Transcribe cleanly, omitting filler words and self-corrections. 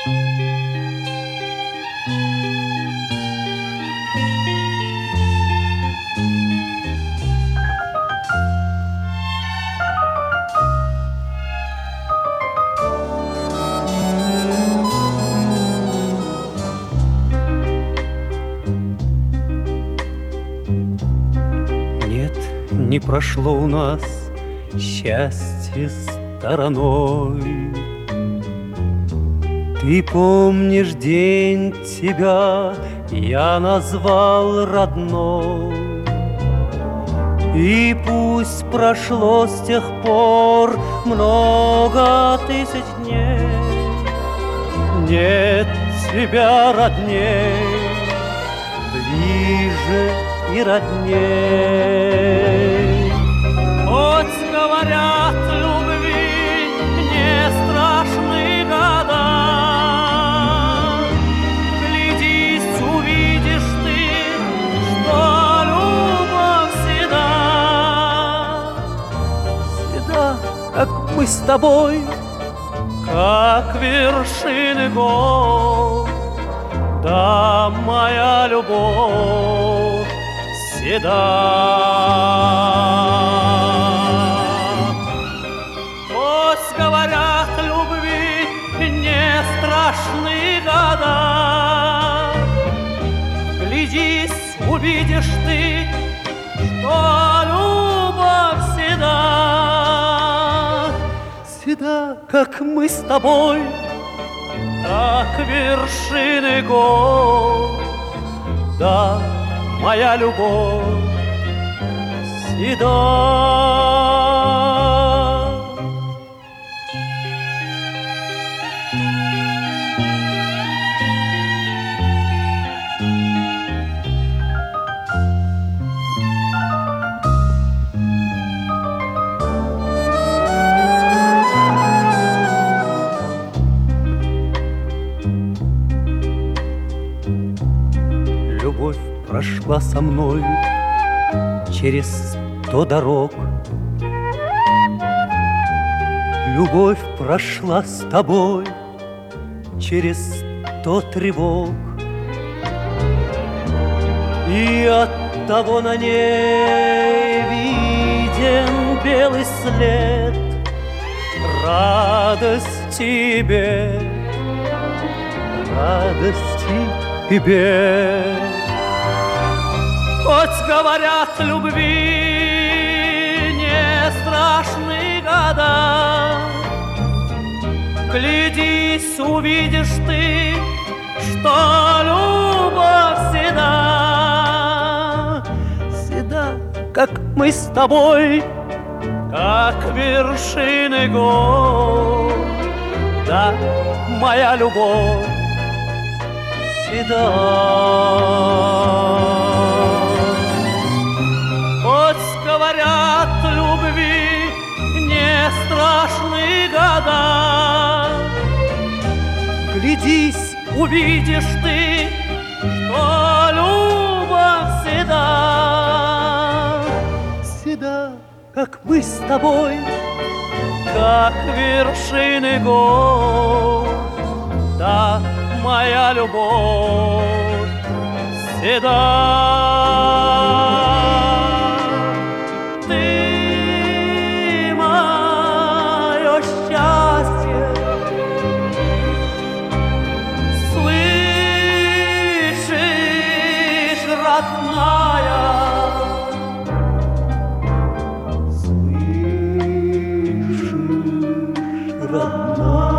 Не прошло у нас счастье стороной. Ты помнишь день, тебя я назвал родной. И пусть прошло с тех пор много тысяч дней, нет тебя родней, ближе и родней. Хоть говорят, любви не страшны года, глядись, увидишь ты, что любовь всегда, всегда, как мы с тобой, как вершины гор. Да, моя любовь седа. Хоть говорят, любви не страшны года, глядись, увидишь ты, что любовь седа, седа, как мы с тобой, как вершины гор. Да, моя любовь седа. Любовь прошла со мной через 100 дорог. Любовь прошла с тобой через 100 тревог. И оттого на ней виден белый след. Радость тебе, радость тебе. Хоть говорят, любви не страшны года, глядись, увидишь ты, что любовь всегда, всегда, как мы с тобой, как вершины гор. Да, моя любовь всегда. Хоть говорят, любви не страшны года, глядись, увидишь ты, что любовь всегда, всегда, как мы с тобой, как вершины гор. Да, моя любовь всегда. Ты мое счастье, слышишь, родная, слышишь, родная.